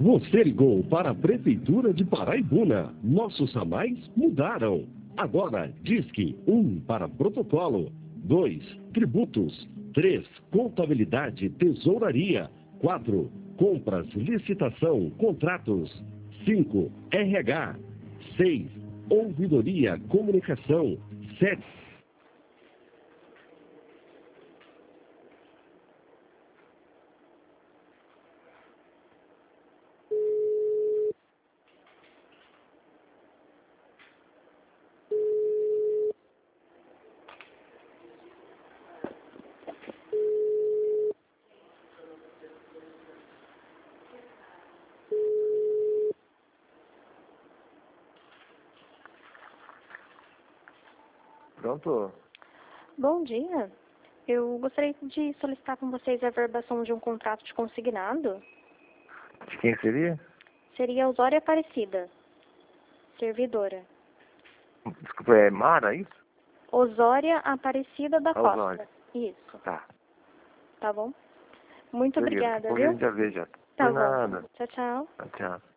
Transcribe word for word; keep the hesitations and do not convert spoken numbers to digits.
Você ligou para a Prefeitura de Paraibuna. Nossos ramais mudaram. Agora, Disque um para protocolo, dois tributos, três contabilidade, tesouraria, quatro compras, licitação, contratos, cinco R H, seis ouvidoria, comunicação, sete Pronto? Bom dia. Eu gostaria de solicitar com vocês a verbação de um contrato de consignado. De quem seria? Seria Osório Aparecida, servidora. Desculpa, é Mara, isso? Osória Aparecida da Costa. Osório. Isso. Tá. Tá bom? Muito Beleza. obrigada, Depois a viu? gente já vê já. Tá Por bom. nada. Tchau, tchau. Tchau.